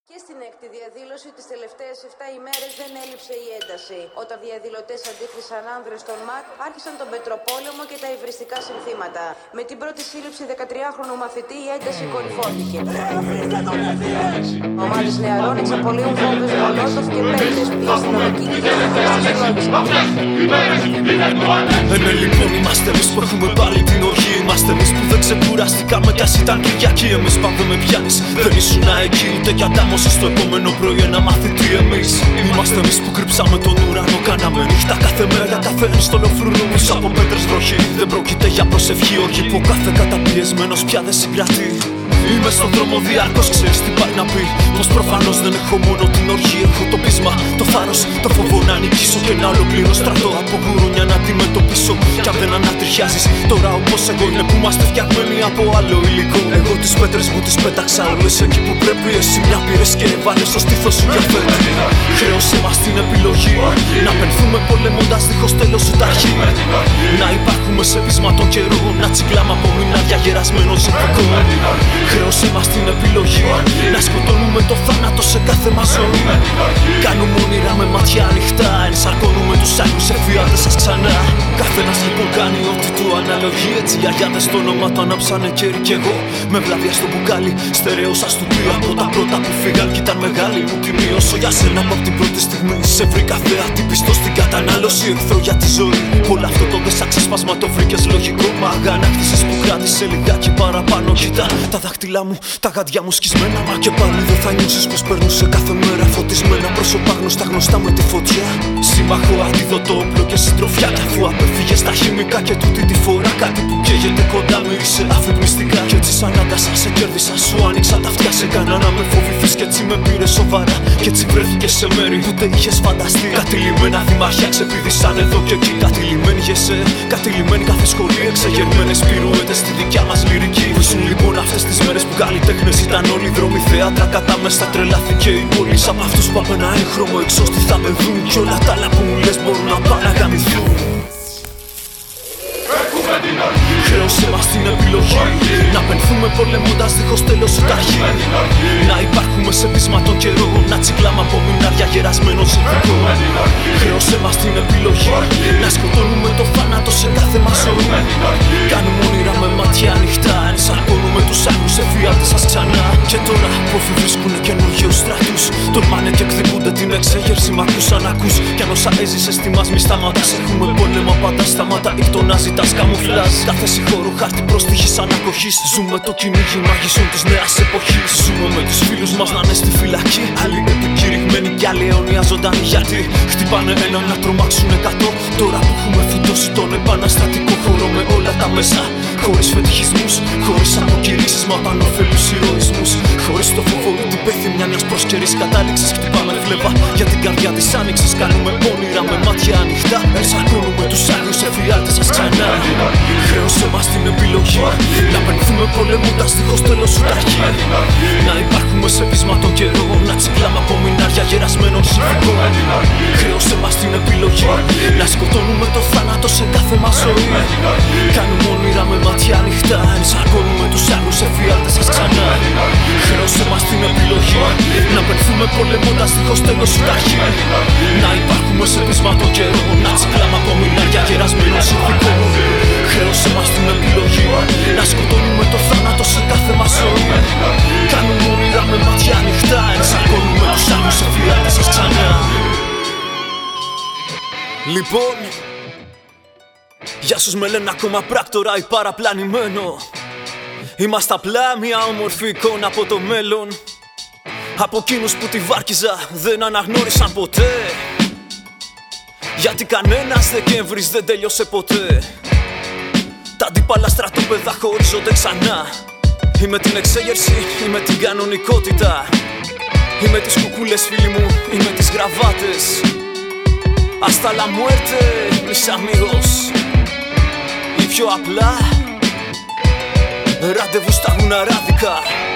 Και στην έκτη διαδήλωση τις τελευταίες 7 ημέρες δεν έλειψε η ένταση. Όταν διαδηλωτές αντίκρισαν άνδρες στον ΜΑΚ, άρχισαν τον πετροπόλεμο και τα υβριστικά συνθήματα. Με την πρώτη σύλληψη 13χρονου μαθητή η ένταση κορυφώθηκε. Ομάδες νεαρών εξαπολύουν βόμβες μολότοφ και πέλτες. Η αστυνομική ναι, λοιπόν, είμαστε εμείς που έχουμε πάλι την οργή. Είμαστε εμείς που δεν ξεκουραστήκαμε κι ας ήταν Κυριακή. Εμείς πάμε με πιάνεις, δεν ήσουν εκεί ούτε κι αντάμωση στο επόμενο πρωί ένα μαθητή εμείς. Είμαστε εμείς που κρύψαμε τον ουρανό, κάναμε νύχτα κάθε μέρα, κάθε ενστολοφρουνό πίσω από πέτρες βροχή. Δεν πρόκειται για προσευχή, όχι που κάθε καταπιεσμένος πια δεν συγκρατεί. Είμαι στον δρόμο διάρκως, ξέρεις τι πάει να πει. Πως προφανώς δεν έχω μόνο την οργή, έχω το πείσμα, το θάρρος, το φόβο να νικήσω και να ολοκληρώ στρατό από γουρούνια να αντιμετωπίσω. Κι αν δεν ανατριχιάζεις τώρα όπως εγώ είναι που είμαστε φτιαγμένοι από άλλο υλικό. Εγώ τις πέτρες μου τις πέταξα όλες εκεί που πρέπει. Εσύ μια πήρες και έβαλες στο στήθος σου για φέτη. Χρέωσέ μας την επιλογή να πενθούμε πολεμώντας δίχως τέλος ούτε αρχή. Να υπάρχουμε σε πείσμα των καιρών, να τσιγκλάμε από μηνάρια γερασμένο ζευγικό. Χρέωσέ μας την επιλογή να σκοτώνουμε το θάνατο σε κάθε μας ζωή. Κάνουμε όνειρα με μάτια ανοιχτά, ενσαρκώνουμε τους άλλους εφιάλτες σας ξανά. Καθένας λοιπόν κάνει ό,τι του αναλογεί. Έτσι οι αγιάδες στο όνομα του ανάψανε κέρι κι εγώ με βλάβια στο μπουκάλι. Στερέωσα στο πλοίο από τα πρώτα που φύγαν κι ήταν μεγάλη μου τιμή. Όσο για σένα από την πρώτη στιγμή σε βρήκα θεατή πιστό στην κατανάλωση, εχθρό για τη ζωή. Όλο αυτό το δεσαξίσπασμα το βρήκες λογικό. Μα αγανάκτησες που κράτησε λιγάκι παραπάνω. Κοίτα τα δάχτυλά μου, τα γάντια μου σκισμένα. Μα και πάλι δεν θα νιώσεις πως περνούσε κάθε μέρα φωτισμένα πρόσωπα γνωστά γνωστά με τη φωτιά. Σύμμαχο, αντίδοτο, όπλο και συντροφιά. Κι αφού απέφυγες στα χημικά και τούτη τη φορά κάτι που καίγεται κοντά μύρισε αφυπνιστικά. Κι έτσι σαν άγκασα σε κέρδισα, σου άνοιξα τα αυτιά. Σε κάνα να με φοβηθείς κι έτσι με πήρες σοβαρά. Κι έτσι βρέθηκες σε μέρη που δεν είχες φανταστεί. Κατηλημένα δημάρχια ξεπηδήσαν εδώ και εκεί. Κατηλημένοι γεσέ, κατηλημένοι κάθε σχολή. Εξεγερμένες πυρουέτες στη δικιά μας λυρική. Βρίσκουν λοιπόν αυτές τις μέρες που καλλιτέχνες ήταν όλοι δρόμοι θέατρα. Κατά μέσα τρελάθηκε η πόλη. Από αυτούς που απ' ένα έγχρωμο εξώστη θα με δουν. Κι όλα τα άλλα που μου λες μπορούν να πάνε να γαμηθούν. Χρέωσέ μας την επιλογή να πενθούμε πολεμώντας δίχως τέλος ούτε αρχή. Να υπάρχουμε σε πείσμα των καιρών, να τσιγκλάμε από μηνάρια γερασμένο ζευγικό. Χρέωσέ μας την επιλογή να σκοτώνουμε το θάνατο σε κάθε μας ζωή. Κάνουμε όνειρα με μάτια ανοιχτά, ενσαρκώνουμε τους άλλους εφιάλτες σας ξανά. Και τώρα που βρίσκουνε καινούργιους στρατούς, τολμάνε και εκδικούνται την εξέγερση. Μ' ακούς αν ακούς κι αν όσα έζησες στη μας μη σταματάς. Έχουμε πόλεμα πάντα σταματά, ήχτο να ζητάς καμουφλάζ. Κάθε συγχώρου χάρτη προστίχης ανακοχής. Ζούμε το κυνήγι μαγισσών της νέας εποχής. Ζούμε με τους φίλους μας να είναι στη φυλακή. Άλλοι επικηρυγμένοι κι άλλοι αιώνια ζωντανοί. Γιατί χτυπάνε έναν να τρομάξουν 100. Τώρα που έχουμε φυτώσει τον επαναστατικό χώρο με όλα τα μέσα. Χωρίς φετιχισμούς, χωρίς αποκηρύξεις μα όταν ωφελούς ηρωισμούς. Χωρίς το φόβο ή την πέθυμια μιας προσκαιρής κατάληξης. Χτυπάμε φλέβα για την καρδιά της άνοιξης. Κάνουμε όνειρα με μάτια ανοιχτά. Ενσαρκώνουμε τους άλλους εφιάλτες σας ξανά. Χρέωσέ μας την επιλογή να πενθούμε πολεμώντας δίχως τέλος ούτε αρχή. Να υπάρχουμε σε πείσμα των καιρών, να τσιγκλάμε από μηνάρια γερασμένων ζευγικών. Χρέωσέ μας την επιλογή να σκοτώνουμε το θάνατο σε κάθε μας ζωή. Κάνουμε όνειρα με μάτια ανοιχτά, ενσαρκώνουμε τους άλλους εφιάλτες σας ξανά. Χρέωσέ μας την επιλογή να πενθούμε πολεμώντας δίχως τέλος ούτε αρχή. Να υπάρχουμε σε πείσμα των καιρών, να τσιγκλάμε από μηνάρια γερασμένων ζευγικών. Χρέωσέ μας την επιλογή να σκοτώνουμε το θάνατο σε κάθε μας ζωή. Κάνουμε όνειρα με μάτια ανοιχτά, ενσαρκώνουμε τους άλλους εφιάλτες σας ξανά. Λοιπόν, για όσους με λένε ακόμα πράκτορα ή παραπλανημένο, είμαστε απλά μια όμορφη εικόνα από το μέλλον. Από εκείνους που τη βάρκιζα δεν αναγνώρισαν ποτέ. Γιατί κανένας Δεκέμβρης δεν τέλειωσε ποτέ. Τα αντίπαλα στρατόπεδα χωρίζονται ξανά. Είμαι την εξέγερση, είμαι την κανονικότητα. Είμαι τις κουκούλες φίλοι μου, είμαι τις γραβάτες. Hasta la muerte, mis amigos. Ή πιο απλά, ραντεβού στα γουναράδικα.